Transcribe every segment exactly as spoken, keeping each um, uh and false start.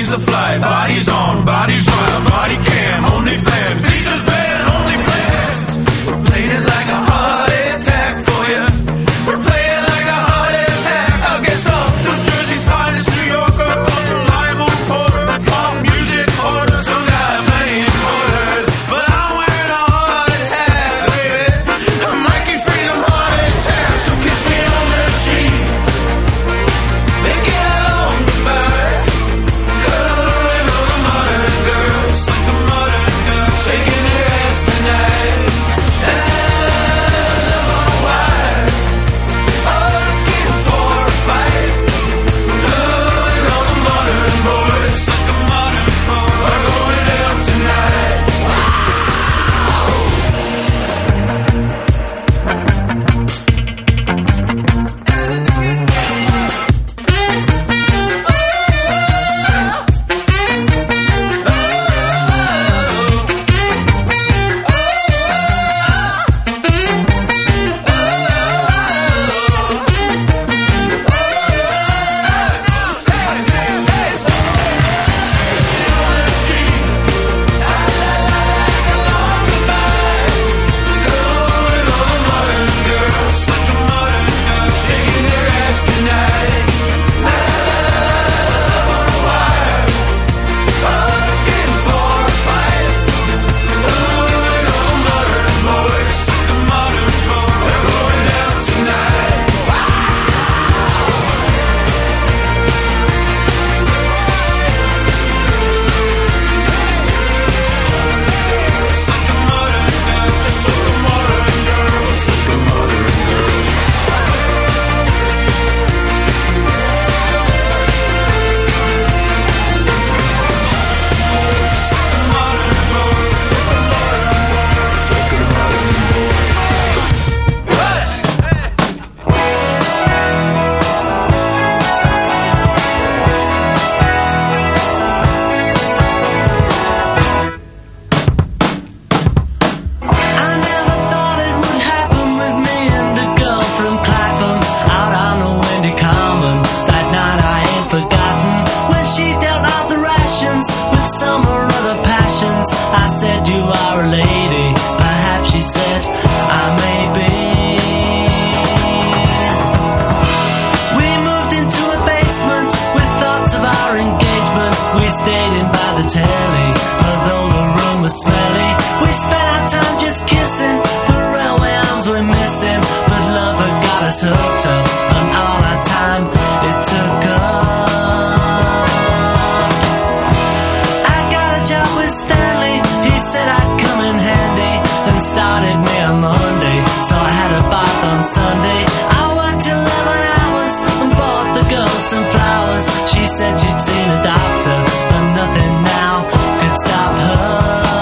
change the flight. Bodies on, bodies on, body cam, only fans, features band, only fans. We're playing it like a heart attack for you. We're playing like a heart attack against all New Jersey's finest, New Yorker, unreliable reporter, pop music order, some guy playing quarters. But I'm wearing a heart attack, baby. I'm Mikey Freedom heart attack, so kiss me on the cheek. Make it a long goodbye. Going on a modern girl, just like a modern girl, shaking her ass tonight. And I don't know why. Oh, looking for a fight. Going on a modern boy, just like a modern boy. We're going out tonight. I said you are a lady. Perhaps she said I may be. We moved into a basement with thoughts of our engagement. We stayed in by the telly, although the room was smelly. We spent our time just kissing. The railway arms were missing, but love had got us hooked up, and all our time it took up. Said I'd come in handy and started me on Monday, so I had a bath on Sunday. I worked eleven hours and bought the girl some flowers. She said she'd seen a doctor and nothing now could stop her.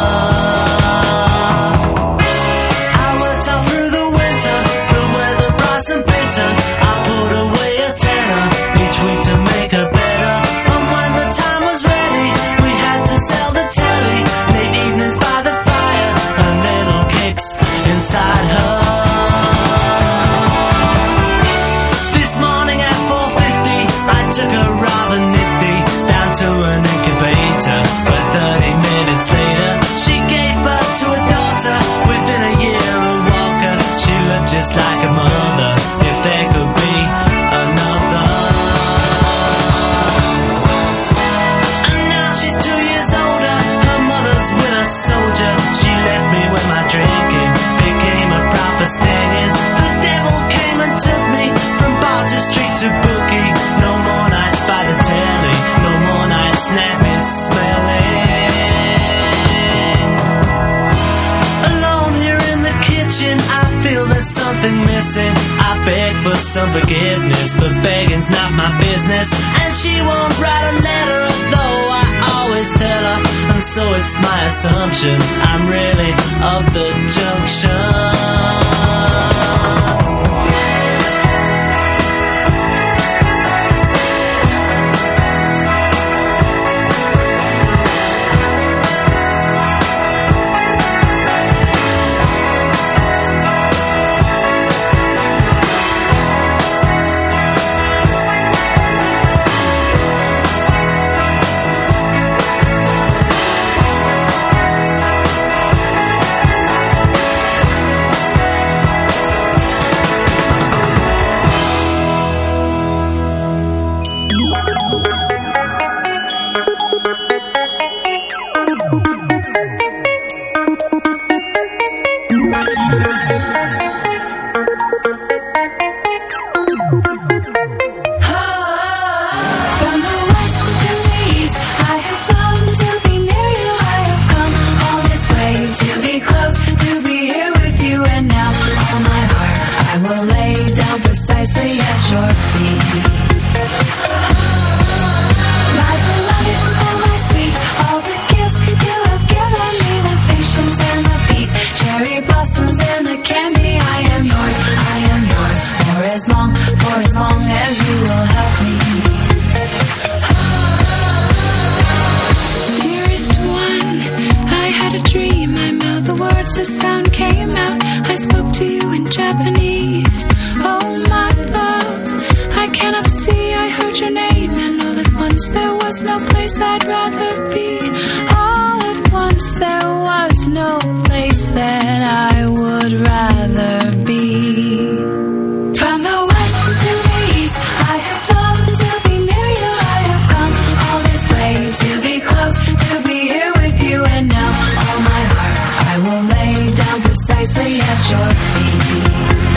I worked all through the winter, the weather bright and bitter. I put away a tenner each week to make her better, and when the time was ready we had to sell the telly. By the fire and little kicks inside her. This morning at four fifty I took her rather nifty down to an incubator, but thirty minutes later she gave birth to a daughter. Within a year a walker, she looked just like a mother, if there could be another. And now she's two years older, her mother's with a soldier. She left me when my drinking became a proper stinging. The devil came and took me from bar to street to bookie. No more nights by the telly, no more nights nappy smelling. Alone here in the kitchen, I feel there's something missing. I beg for some forgiveness, but begging's not my business. And she won't write a letter, though I always tell her, and so it's my assumption I'm really of the junction. feet. My beloved, oh my sweet, all the gifts you have given me, the patience and the peace, cherry blossoms and the candy. I am yours, I am yours, for as long, for as long as you will help me. Dearest one, I had a dream, I mouthed the words, the sound came out, I spoke to you in Japanese. Oh my love, I cannot see, I heard your name, and know that once there was no place I'd rather be. All at once there was no place that I would rather be. From the west to the east, I have flown to be near you. I have come all this way to be close, to be here with you. And now all my heart I will lay down precisely at your feet.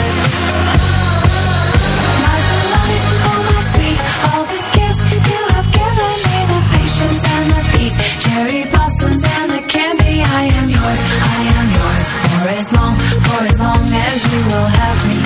My beloved, oh my sweet, all the gifts you have given me, the patience and the peace, cherry blossoms and the candy. I am yours, I am yours, for as long, for as long as you will have me.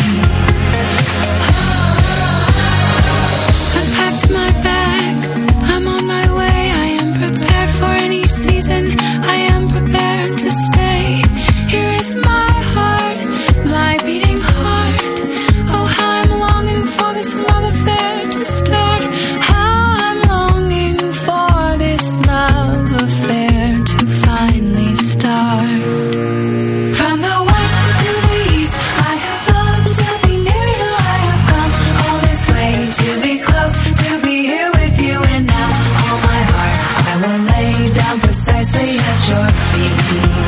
I packed my bag, I'm on my way, I am prepared for any season, I am prepared to stay. Here is my heart, my beating heart. Oh, how I'm longing for this love affair to start. How I'm longing for this love affair to finally start. From the west to the east, I have flown to be near you. I have come all this way to be close, to be here with you. And now all my heart I will lay down precisely at your feet.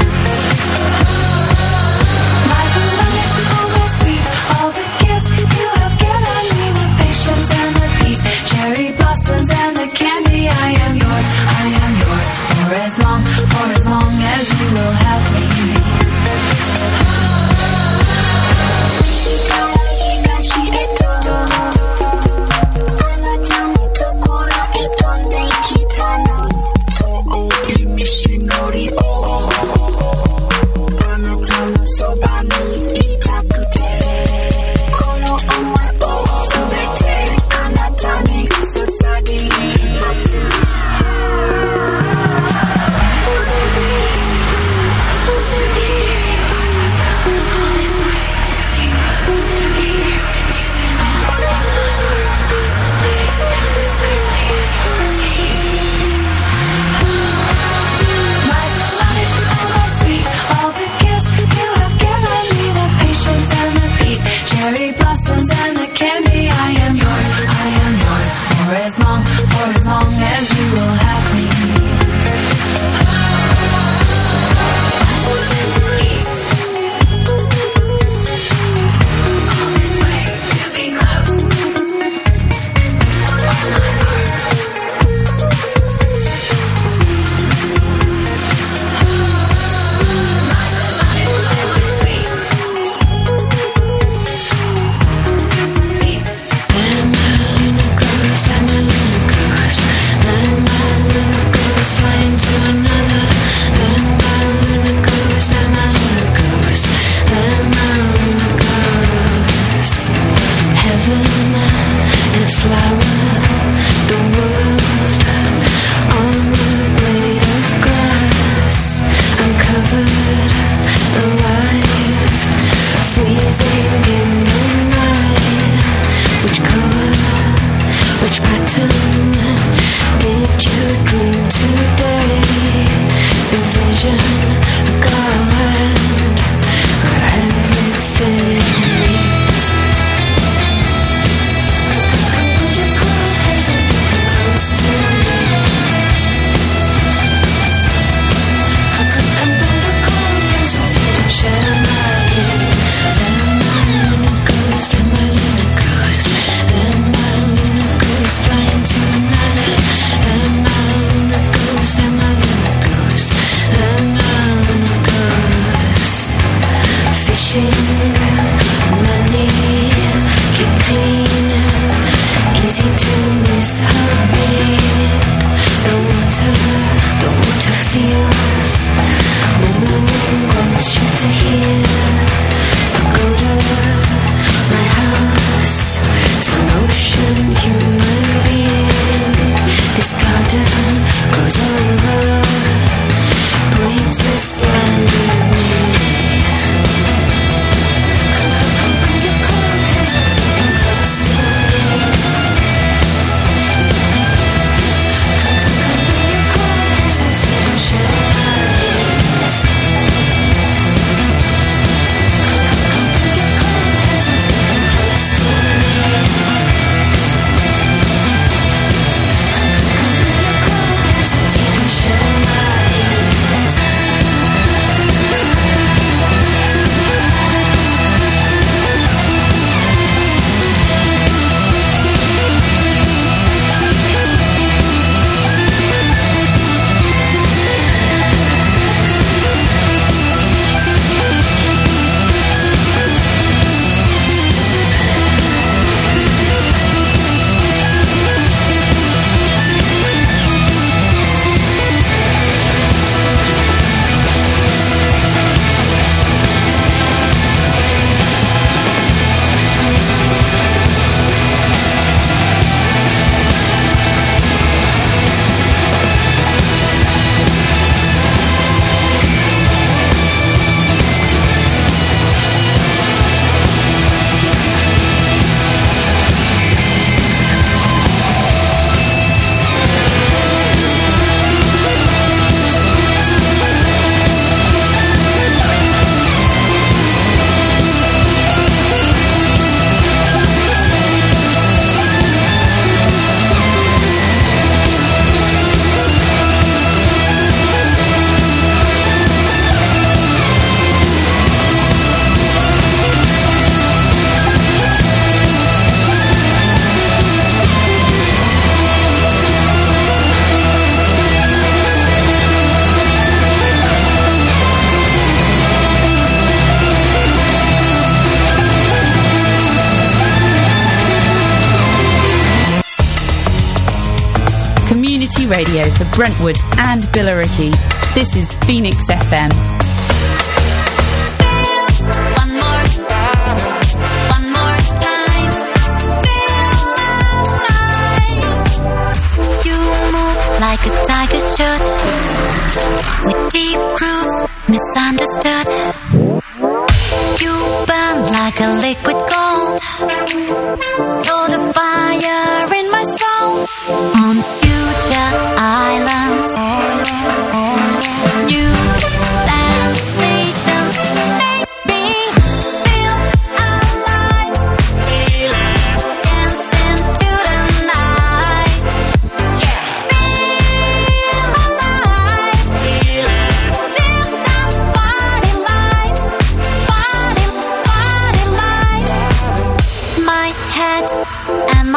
My beloved, oh my sweet, all the gifts you have given me, the patience and the peace, cherry blossoms and the candy. I am yours, I am yours, for as long, for as long as you will have me. My beloved, oh my sweet, all the gifts you have given me, the patience and the peace, cherry blossoms and the candy. I am yours, I am yours, for as long, for as long as you will have me. All this way to be close. All my heart. My beloved, oh my sweet. Peace. Let my luna goes, let my luna goes, let my luna goes flying to another. Let my luna goes, let my luna goes, let my luna goes. Heaven and flower, the world on the blade of grass. I'm covered alive, freezing in the night. Which color, which pattern did you dream today? The vision, a garland, where everything meets. Come put your cold hands and think close to me. Come put your cold hands and feel share my beat. Let my luna goes, let my luna goes, let my luna goes flying to another. Let my luna goes, let my luna goes, let my luna goes. radio for Brentwood and Billericay. This is Phoenix F M. One more, one more time. Feel alive. You move like a tiger should, with deep grooves, misunderstood. You burn like a liquid gold. You're the fire in my soul. On future islands, new sensations make me feel alive. Dancing to the night. Feel alive. Feel that party life. Party, party life. My head and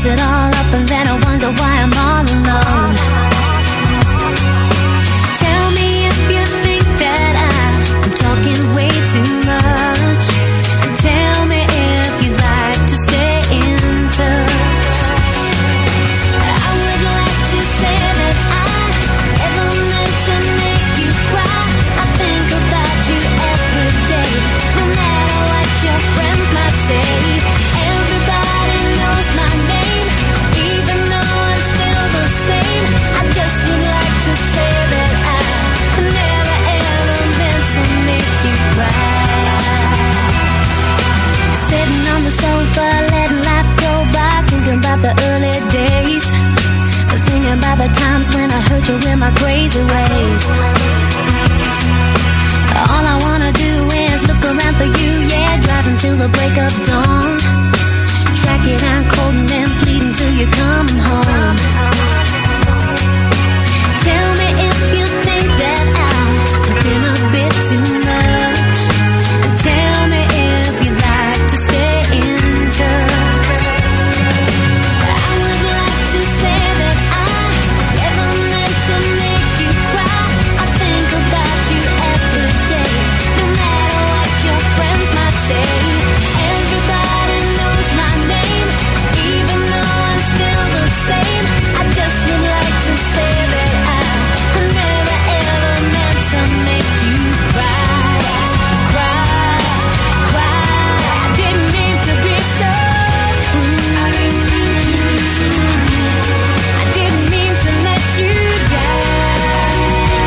mess it all up and then I wonder why I'm all alone. Tell me if you think that I'm talking way too much. And tell me if you'd like to stay in touch. I would like to say that I ever meant to make you cry. I think about you every day, no matter what your friends might say. Everybody knows my name, even though I'm still the same. I just would like to say that I never ever meant to make you cry. Sitting on the sofa, letting life go by, thinking about the early days, thinking about the times when I hurt you with my crazy ways. All I wanna do is look around for you, yeah, driving till the break of dawn. Track it down cold and then pleading till you're coming home. Tell me if you think that I've been a bit too much. And tell me if you'd like to stay in touch. I would like to say that I never meant to make you cry. I think about you every day, no matter what your friends might say. Everybody knows my name, even though I'm still the same. I just would like to say that I never ever meant to make you cry, cry, cry. I didn't mean to be so rude. I didn't mean to be so rude. I didn't mean to let you down.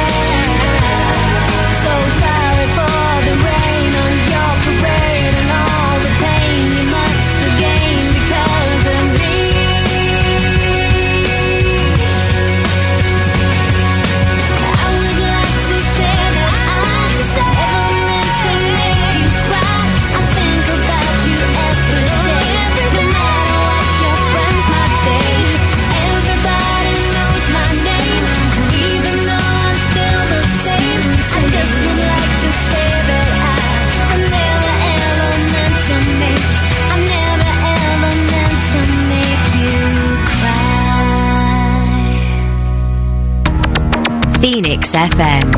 So sorry for the rain on your parade and all the pain you must have gained because of me. I would like to say that I never meant to make you cry. I think about you every day, no matter what your friends might say. Everybody knows my name, even though I'm still the same. I just would like to say that I never ever meant to make, I never ever meant to make you cry. Phoenix F M.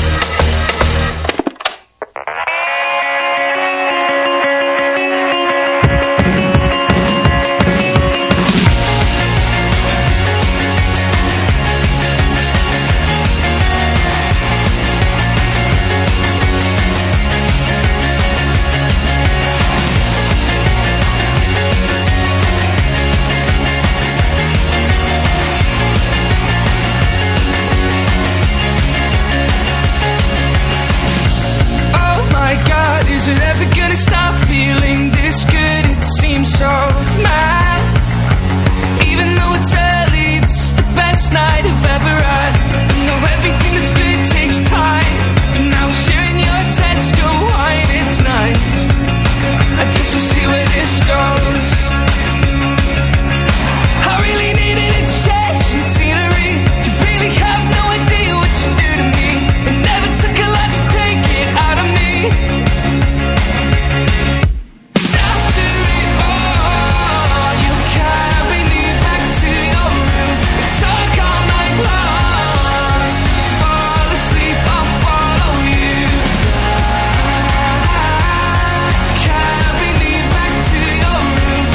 Oh my God, is it ever gonna stop feeling this good? It seems so mad. Even though it's early, this is the best night I've ever had. I know everything that's good takes time, but now we're sharing your Tesco wine, it's nice. I guess we'll see where this goes. I really needed a change in scenery. You really have no idea what you do to me. It never took a lot to take it out of me. After it all, you carry me back to your room. We talk all night long. Fall asleep, I'll follow you. Carry me back to your room.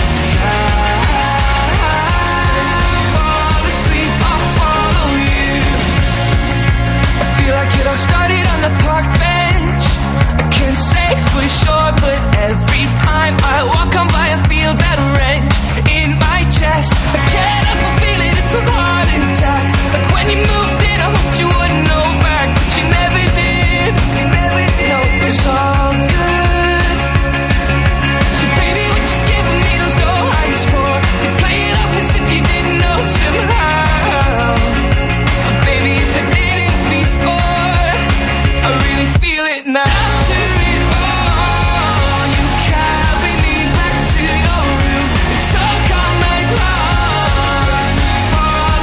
Fall asleep, I'll follow you. I feel like it all started on the park bench. I can't say for sure, but every time I walk on by, I feel that wrench in my chest. I can't help but feel it, it's a heart attack. Like when you moved in, I hoped you wouldn't know back, but you never did. No, it was all good. So baby, what you giving me those go highs for? You play it off as if you didn't know somehow. Baby, if I didn't before, I really feel it now. After it all, you carry me back to your room. We talk all night long. Fall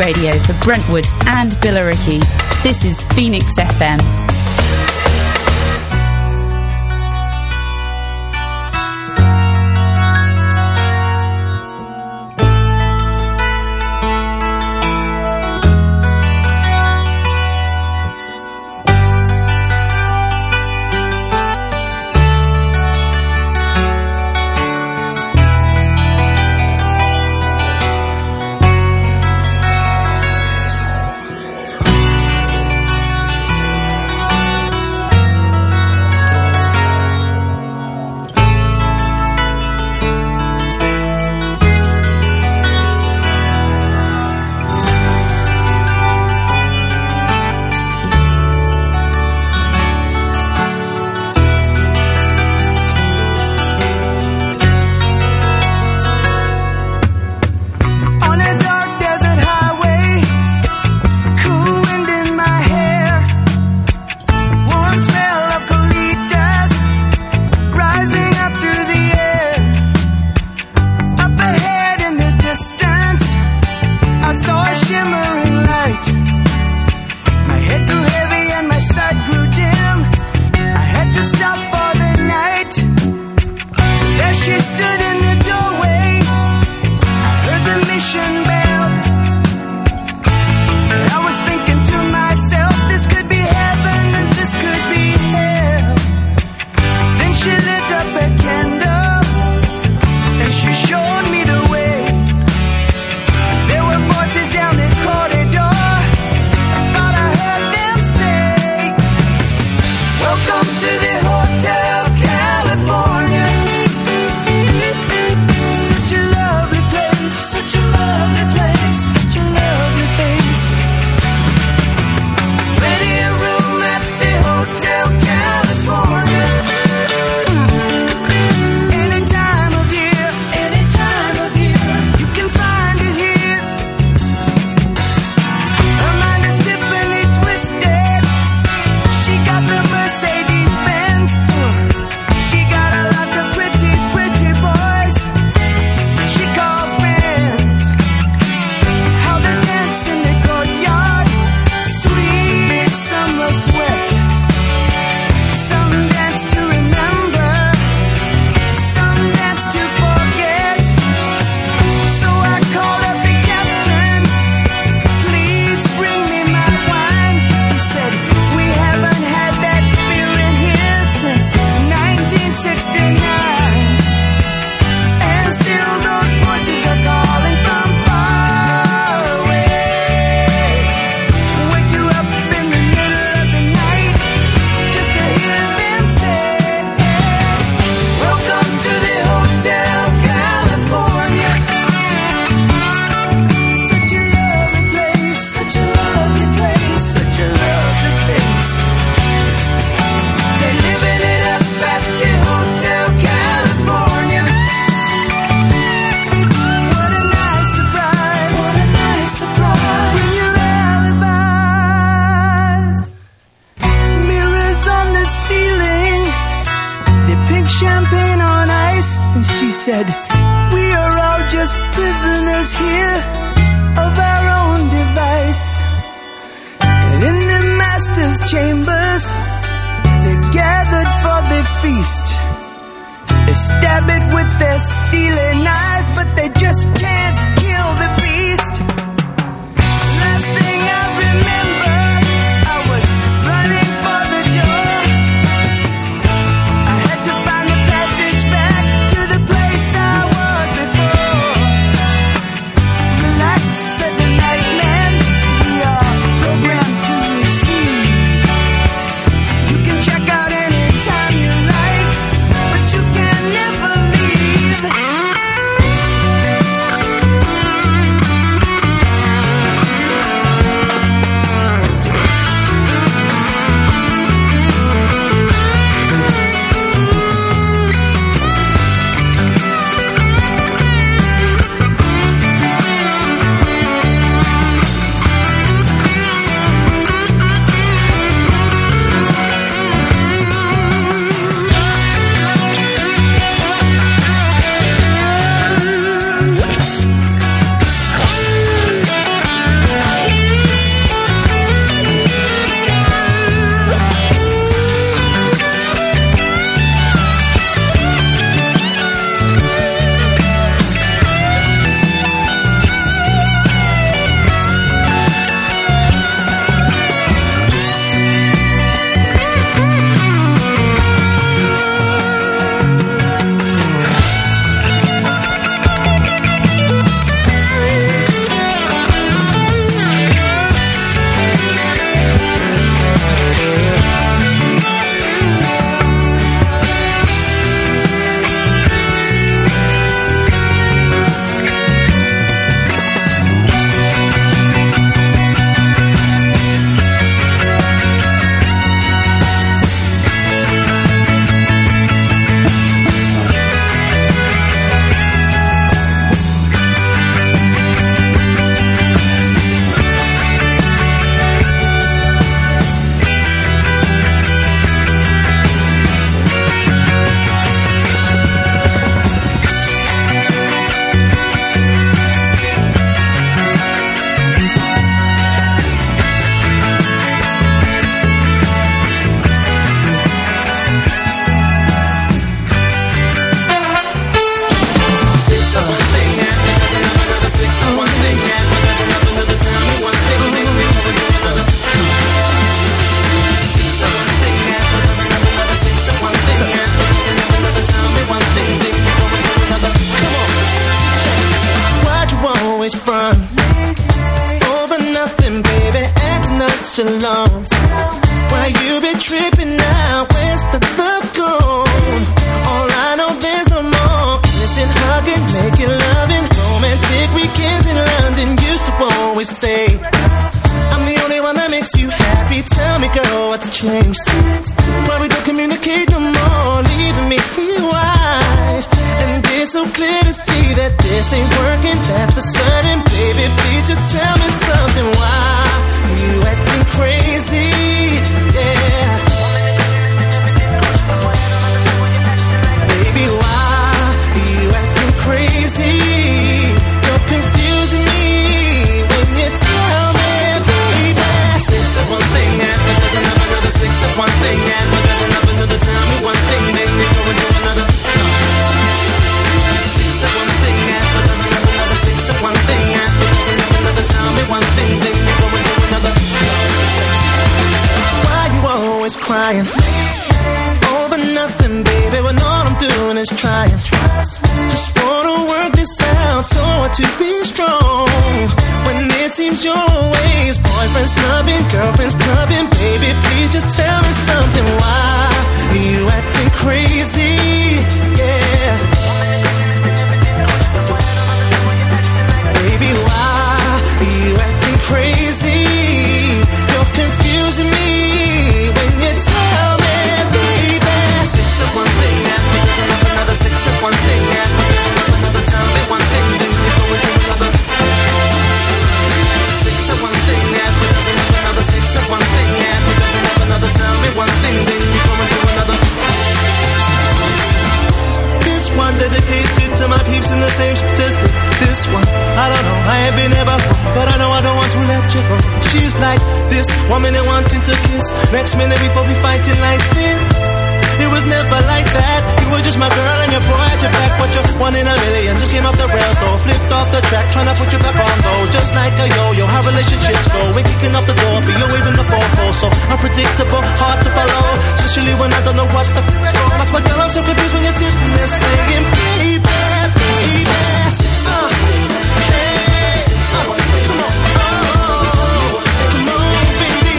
radio for Brentwood and Billericay. This is Phoenix F M. said, we are all just prisoners here of our own device. And in the master's chambers, they're gathered for the feast. They stab it with their steely knives, but they just can't kill the beast. Last thing I remember, I was running for the door. I had to find the passage back to the place I was before. Relax, said the night man, we are programmed to receive. You can check out anytime you like, but you can never leave. this ain't working, that's for certain. Baby, please just tell me something. Why you acting crazy? Yeah. Baby, why you acting crazy? You're confusing me when you tell me, baby. Six of one thing and but there's another, another six of one thing and but there's another, another. Tell me one thing, then you go and do another. Six of one thing and but there's another, another six of one thing and but there's another, another. Tell me one thing, then you go and do another. Why you always crying over nothing, baby, when all I'm doing is trying? Just wanna work this out so to be strong. When it seems your ways, boyfriend's snubbing, girlfriend's clubbing, baby, please just tell me something. Why you acting crazy? Yeah. Baby, why you acting crazy? You're confusing me when you tell me, baby. Six of one thing and there's another, another six of one thing and there's another, another. Tell me one thing, then you go and do another. Six of one thing and there's another, another six of one thing and there's another, another. Tell me one thing, then you go and do another. This one dedicated to my peeps in the same statistic. This one, I don't know, I ain't been there before, but I know I don't want to let you go. She's like this woman that wanting to kiss. Next minute we both be fighting like this. It was never like that. You were just my girl and your boy at your back, but you're one in a million. Just came off the rails though, flipped off the track, trying to put you back on though. Just like a yo-yo, how relationships go. We're kicking off the door, but you're waving the four-four. So unpredictable, hard to follow, especially when I don't know what the f***'s going. That's why girl, I'm so confused when you're sitting there saying, baby, baby, uh, hey, uh, come on, oh, come on, baby.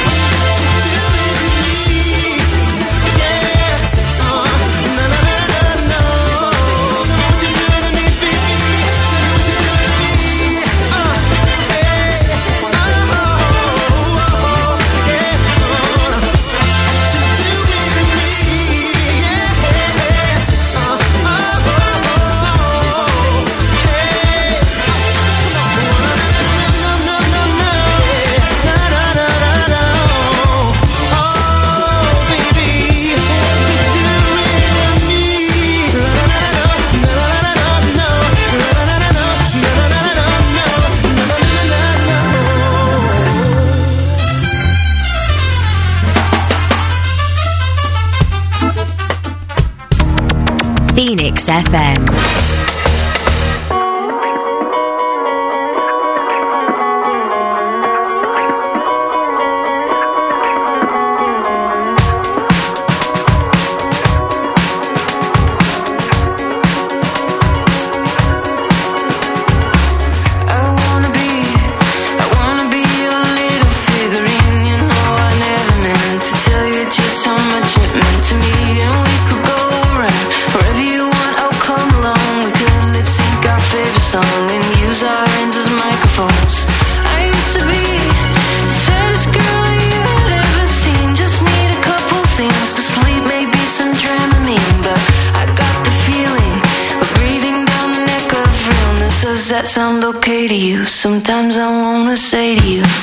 Phoenix F M. That sound okay to you? Sometimes I wanna say to you,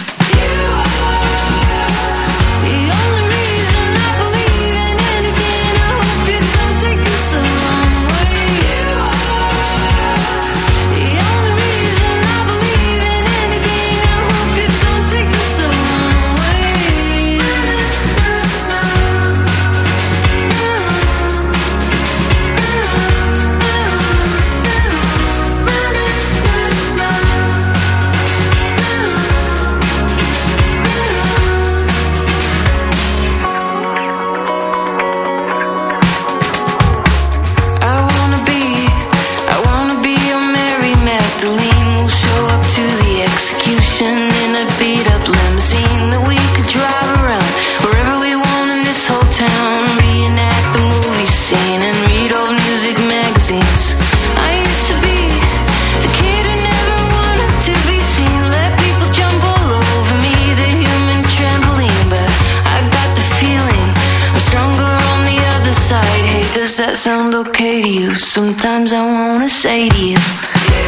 that sound okay to you? Sometimes I wanna say to you,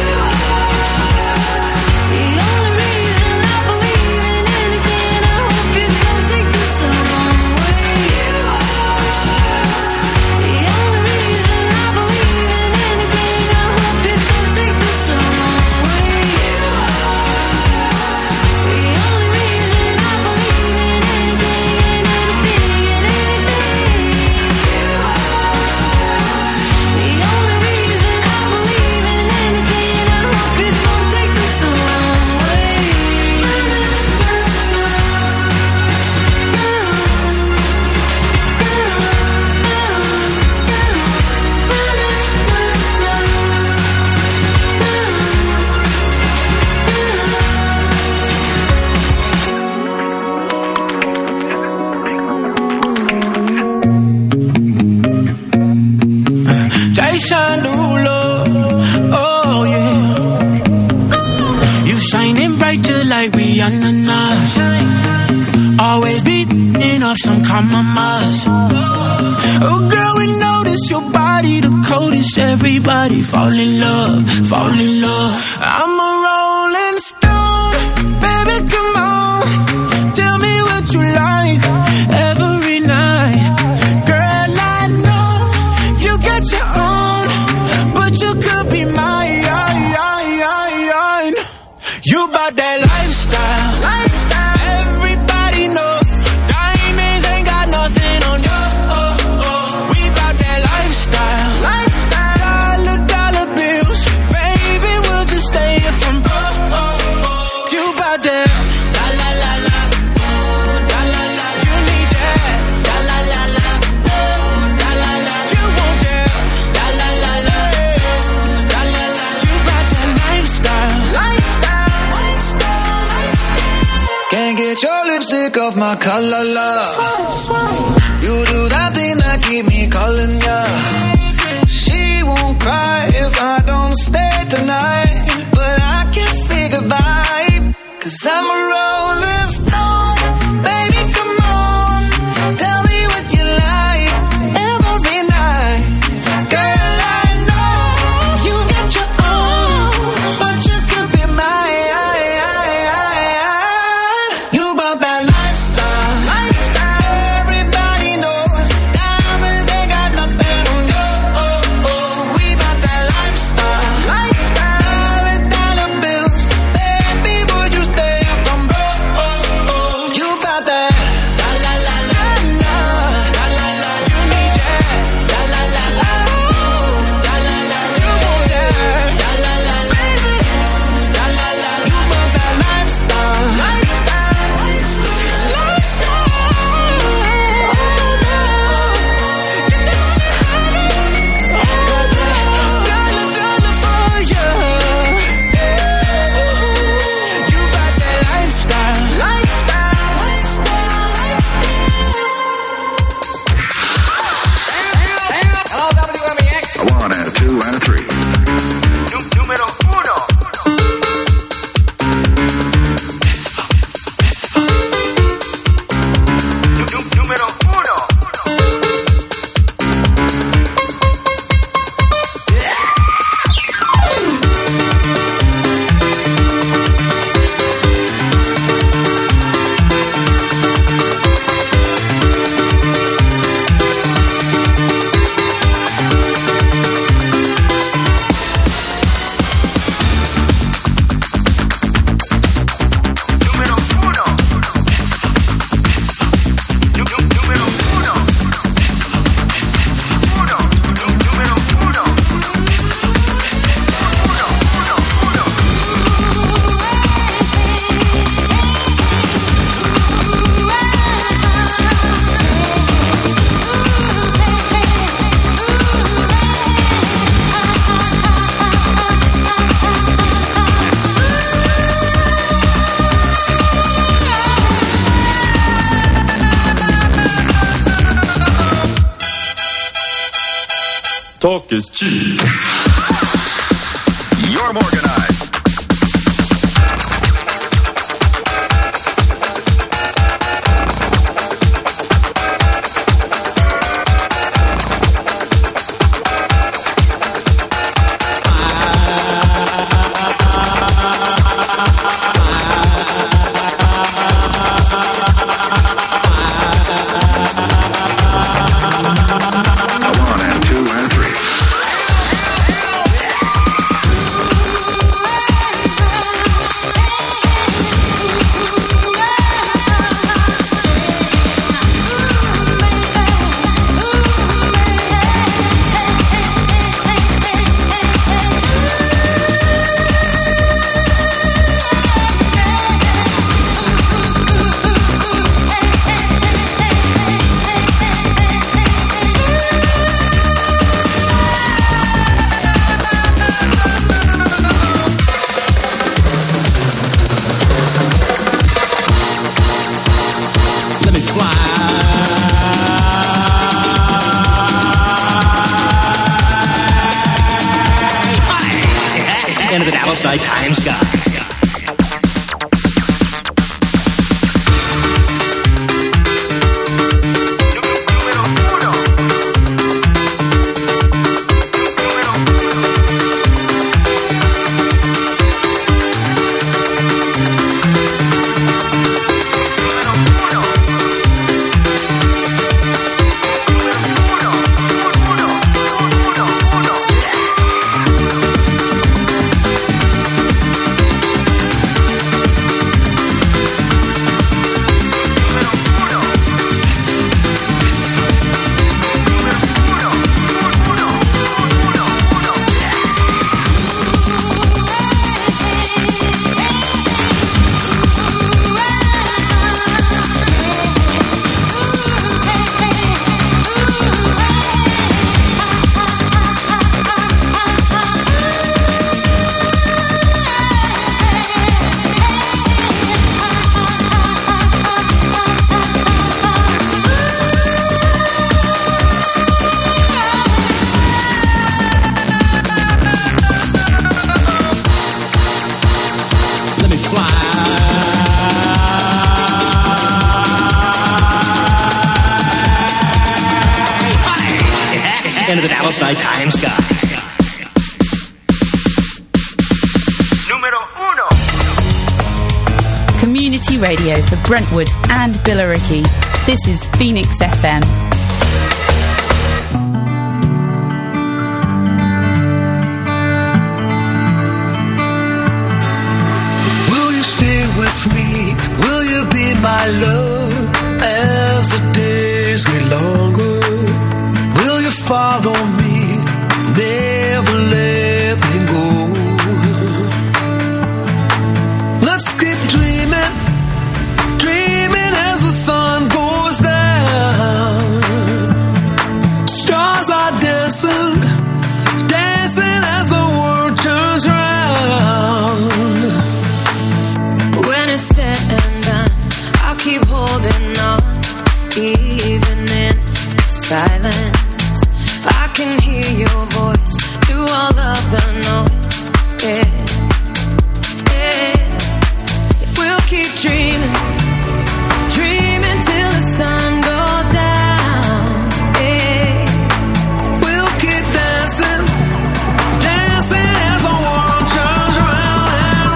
compromise. Oh girl, we notice your body the coldest. Everybody fall in love, fall in love. I'm a rolling stone, baby, come on. Tell me what you like every night. Girl, I know you got your own, but you could be mine. You bout that lifestyle, lifestyle. Everybody knows diamonds ain't got nothing on you. Oh, oh. We bout that lifestyle, lifestyle. Dollar, dollar bills, baby, we'll just stay here from broke. Oh, oh. You bout that, la la la la, oh, la la la. You need that, la la la la, oh, la la la. You want that, la la la la, la la la. You bout that lifestyle, lifestyle. Can't get your lipstick off my collar, love. You do that thing that keep me calling ya. She won't cry if I don't stay tonight, but I can't say goodbye, 'cause I'm a rolling stone. Baby, come on, tell me what you like every night. Girl, I know you got your own, but you could be mine. You about that lifestyle, lifestyle. Everybody knows diamonds ain't got nothing on you. Oh, oh. We about that lifestyle, lifestyle. Dollar, dollar bills, baby, would you stay up from broke? Oh, oh. You about that, la la la la la, la la la. You need that, la la la la, la la la. You want that, la la la la, la la la. You about that lifestyle, lifestyle. A one and a two and a three. Número uno. Número uno. Talk is cheap. You're organized. Into the Dallas Nighttime Sky. into the Dallas Night Times guide. Community radio for Brentwood and Billericay. This is Phoenix F M. Will you stay with me? Will you be my love as the days get longer? Will you follow me? Never let me go. Let's keep dreaming, dreaming as the sun goes down. Stars are dancing, dancing as the world turns round. When it's said and done, I'll keep holding on, even in silence. If I can hear your voice through all of the noise, yeah. Keep dreaming, dreaming till the sun goes down. Yeah. We'll keep dancing, dancing as the world turns round and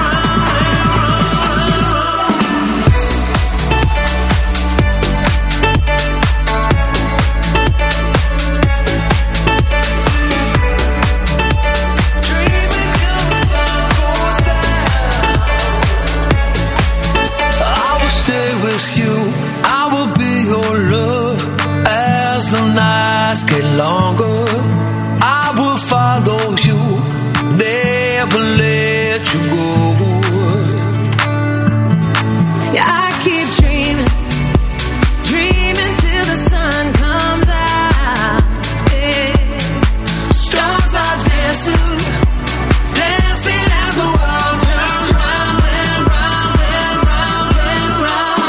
round Dreaming till the sun goes down. I will stay with you, I will be your love as the nights get longer. I will follow you, never let you go. Yeah, I keep dreaming, dreaming till the sun comes out. Yeah. Stars are dancing, dancing as the world turns round and round and round and round.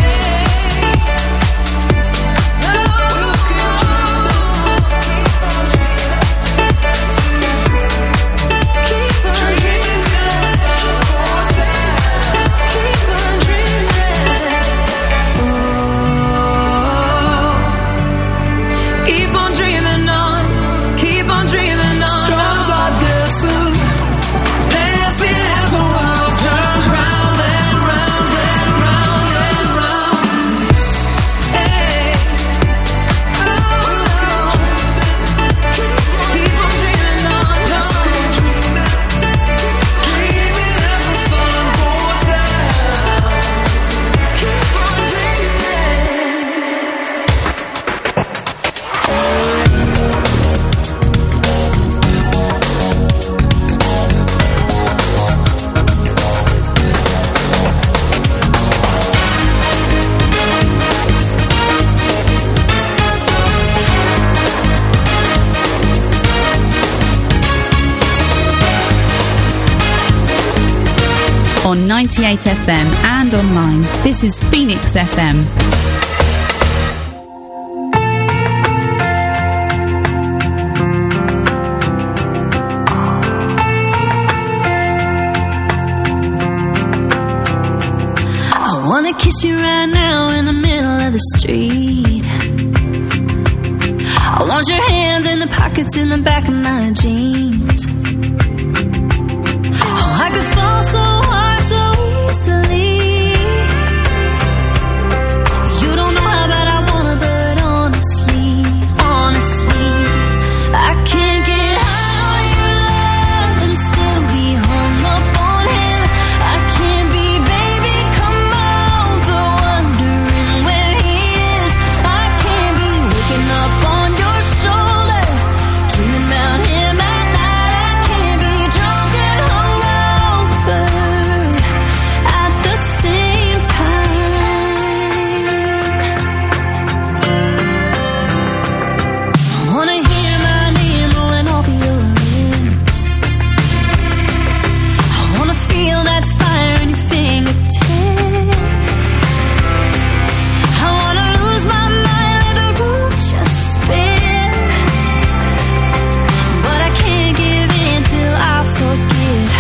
Keep on dreaming on, keep on dreaming on. Stars are dancing, dancing as the world turns round and round and round and round. Hey. Keep on dreaming on, Let's stay dreaming, dreaming as the sun goes down. Keep on dreaming. On ninety-eight F M and online, this is Phoenix F M. I wanna kiss you right now in the middle of the street. I want your hands in the pockets in the back of my jeans. Oh, I could fall so hard so easily. You don't know how